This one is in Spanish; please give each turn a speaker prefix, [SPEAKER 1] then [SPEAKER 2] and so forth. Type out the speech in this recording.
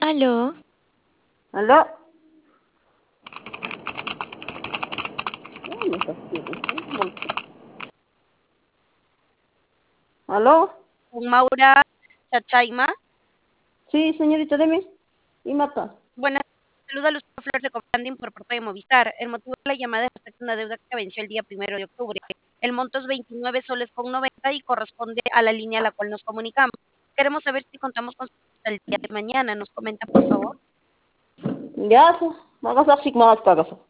[SPEAKER 1] Aló,
[SPEAKER 2] ¿Aló? Ay, me fastidia. ¿Aló?
[SPEAKER 3] Con Maura Chachaima.
[SPEAKER 2] Sí, señorita, deme. Y mata.
[SPEAKER 3] Buenas, saluda Luz Flor de Cofunding por parte de Movistar. El motivo de la llamada es respecto a una deuda que venció el día 1 de octubre. El monto es 29 soles con 90 y corresponde a la línea a la cual nos comunicamos. Queremos saber si contamos con hasta el día de mañana. ¿Nos comenta, por favor?
[SPEAKER 2] Ya, pues, vamos a sigmar hasta casa.